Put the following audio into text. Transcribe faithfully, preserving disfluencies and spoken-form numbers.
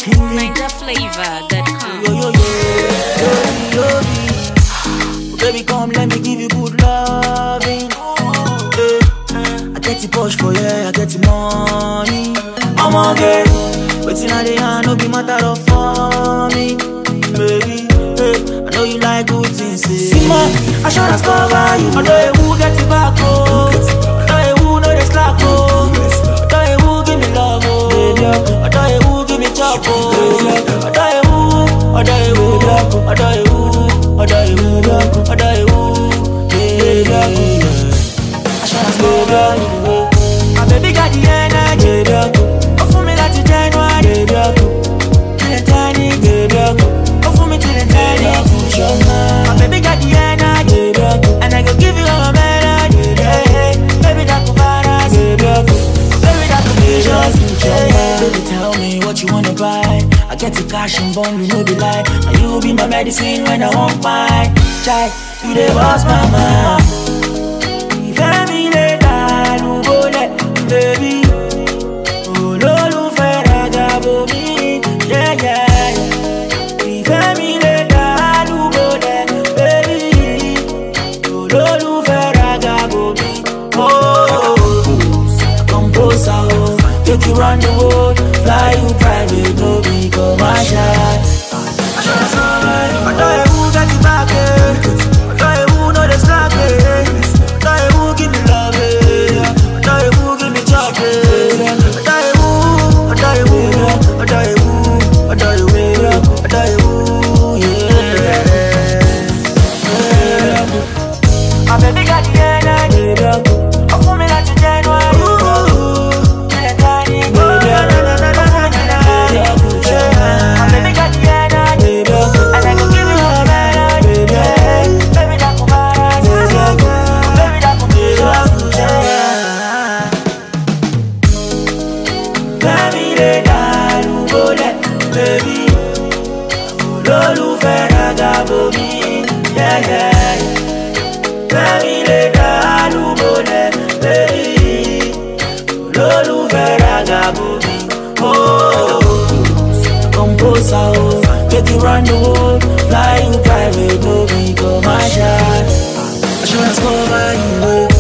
Niger flavor dot com. Yo, yo, yo, yo, yo, yo. Baby, come, let me give you good loving. Hey, I get the push for you, I get the money. I'm on get waiting on the hand, no be matter of for me. Baby, hey, I know you like good things. See ma, I should have cover you. I know you who get it back, oh. I know you who know the slack, oh. I know you who give me love, oh. I know you who give me chop, oh. I know you who, I know you who, I know you who, I know you who, I know you who, yeah, yeah. I should have cover you. My baby got the energy, oh for me like the January, till the tiny, oh for me till the tiny. My baby got the energy, and I go give you all my melody. Baby that go pass, baby that go visions. Baby tell me what you wanna buy. I get the cash and bond, you know the lie. And you be my medicine when I want my chai. You the boss, mama. Family that you go let, baby. Oh, lolu feragabo mi, yeah yeah. Family that you go let, baby. Oh, lolu feragabo mi. Oh, compose out, take you round the world, fly you private, no be commercial. I know you who got it back, I know you who know the slack, I know you who give me love, I know you who give me chop, I know you who, I know you who, I know you who, I know you who, I know you who, yeah. My baby got the energy, oh for me like the January, till the tiny, oh na na na na na na na. My baby got the energy, and I go give you all my melody. Baby that go pass, baby that go visions. Family that you go let, baby. Lolu feragabo mi, yeah yeah. Family that you go let, baby. Lolu feragabo mi, oh. Compose out, take you round the world, fly you private, no be commercial. I should have covered you.